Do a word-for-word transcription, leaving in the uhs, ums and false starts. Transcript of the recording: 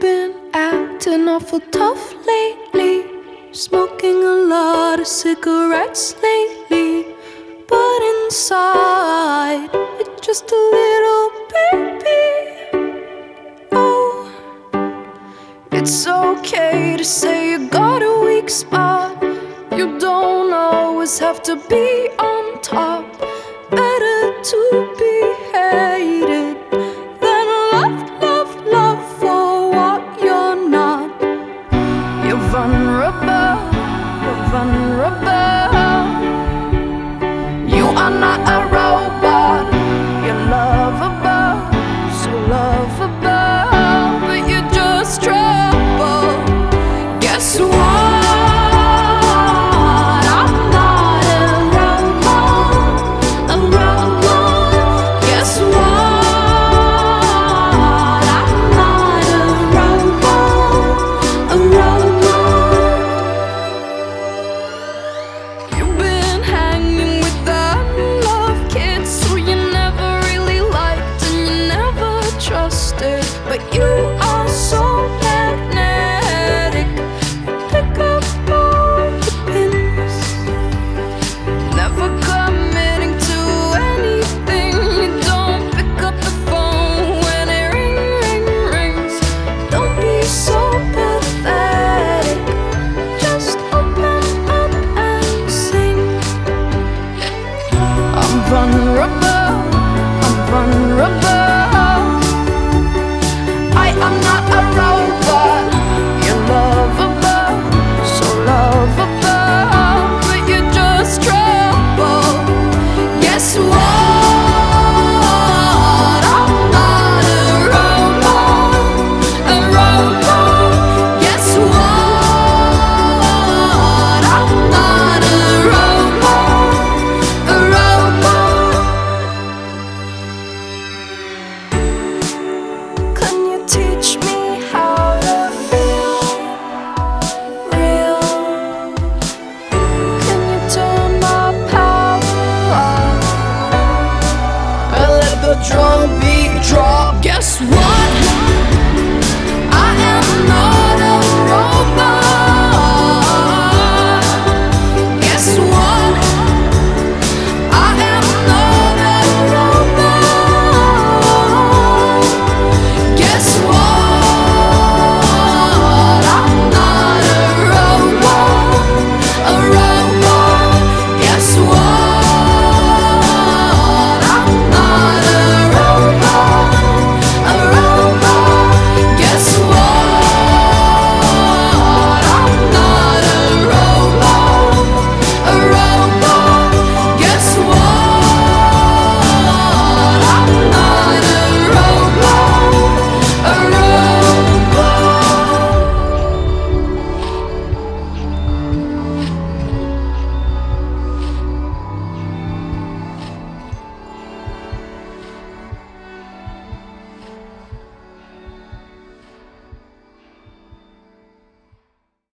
been acting awful tough lately, smoking a lot of cigarettes lately, but inside it's just a little baby. Oh, it's okay to say you got a weak spot. You don't always have to be on top. Better to be hated than loved, loved, loved for what you're not. You're vulnerable, you're vulnerable. You are not a robot. You're lovable, so lovable, but you're just trouble. Guess what? But you are so magnetic, pick up all the pins, never committing to anything. You don't pick up the phone when it ring, ring, rings. Don't be so pathetic, just open up and sing. I'm vulnerable, I'm vulnerable. I'm not a robot.